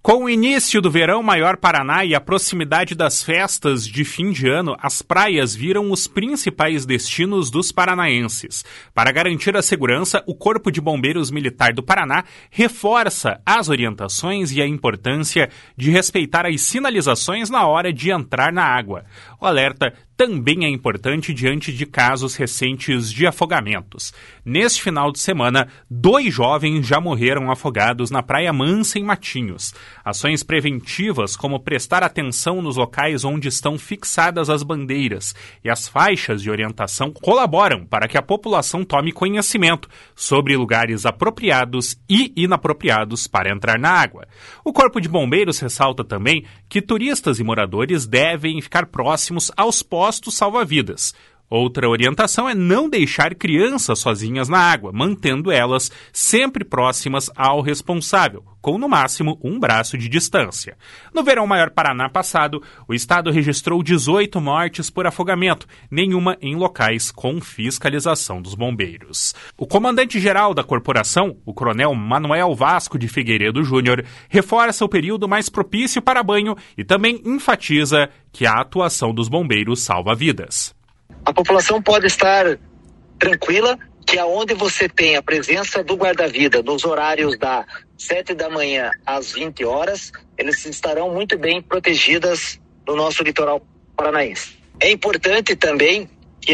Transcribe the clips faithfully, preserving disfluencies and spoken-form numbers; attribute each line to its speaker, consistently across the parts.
Speaker 1: Com o início do verão maior Paraná e a proximidade das festas de fim de ano, as praias viram os principais destinos dos paranaenses. Para garantir a segurança, o Corpo de Bombeiros Militar do Paraná reforça as orientações e a importância de respeitar as sinalizações na hora de entrar na água. O alerta também é importante diante de casos recentes de afogamentos. Neste final de semana, dois jovens já morreram afogados na Praia Mansa, em Matinhos. Ações preventivas, como prestar atenção nos locais onde estão fixadas as bandeiras e as faixas de orientação, colaboram para que a população tome conhecimento sobre lugares apropriados e inapropriados para entrar na água. O Corpo de Bombeiros ressalta também que turistas e moradores devem ficar próximos aos postos salva-vidas. Outra orientação é não deixar crianças sozinhas na água, mantendo elas sempre próximas ao responsável, com no máximo um braço de distância. No verão maior Paraná passado, o estado registrou dezoito mortes por afogamento, nenhuma em locais com fiscalização dos bombeiros. O comandante-geral da corporação, o coronel Manuel Vasco de Figueiredo Júnior, reforça o período mais propício para banho e também enfatiza que a atuação dos bombeiros salva vidas.
Speaker 2: A população pode estar tranquila que aonde você tem a presença do guarda-vida nos horários das sete da manhã às vinte horas, eles estarão muito bem protegidas no nosso litoral paranaense. É importante também que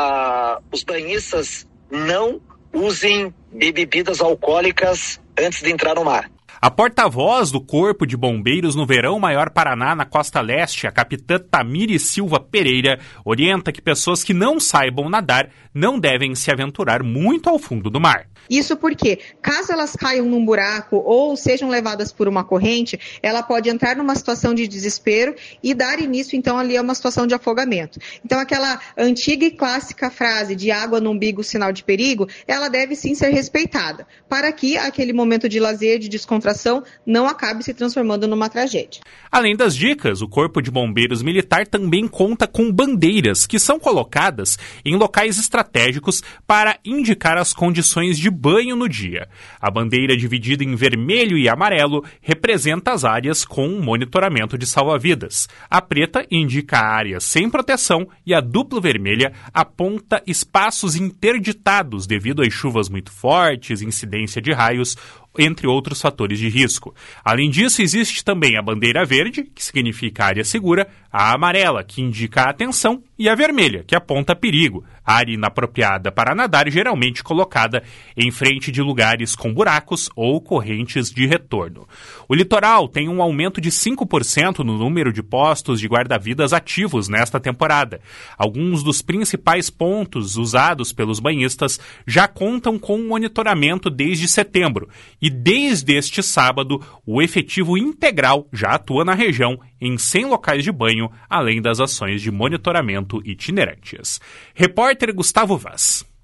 Speaker 2: a, os banhistas não usem bebidas alcoólicas antes de entrar no mar.
Speaker 1: A porta-voz do Corpo de Bombeiros no verão maior Paraná, na Costa Leste, a capitã Tamires Silva Pereira, orienta que pessoas que não saibam nadar não devem se aventurar muito ao fundo do mar.
Speaker 3: Isso porque, caso elas caiam num buraco ou sejam levadas por uma corrente, ela pode entrar numa situação de desespero e dar início, então, ali a uma situação de afogamento. Então, aquela antiga e clássica frase de água no umbigo, sinal de perigo, ela deve sim ser respeitada, para que aquele momento de lazer, de descontração, não acabe se transformando numa tragédia.
Speaker 1: Além das dicas, o Corpo de Bombeiros Militar também conta com bandeiras que são colocadas em locais estratégicos para indicar as condições de banho no dia. A bandeira, dividida em vermelho e amarelo, representa as áreas com monitoramento de salva-vidas. A preta indica a área sem proteção e a dupla vermelha aponta espaços interditados devido às chuvas muito fortes, incidência de raios, entre outros fatores de risco. Além disso, existe também a bandeira verde, que significa área segura, a amarela, que indica a atenção, e a vermelha, que aponta perigo, área inapropriada para nadar, geralmente colocada em frente de lugares com buracos ou correntes de retorno. O litoral tem um aumento de cinco por cento no número de postos de guarda-vidas ativos nesta temporada. Alguns dos principais pontos usados pelos banhistas já contam com monitoramento desde setembro, e desde este sábado, o efetivo integral já atua na região em cem locais de banho, além das ações de monitoramento itinerantes. Repórter Gustavo Vaz.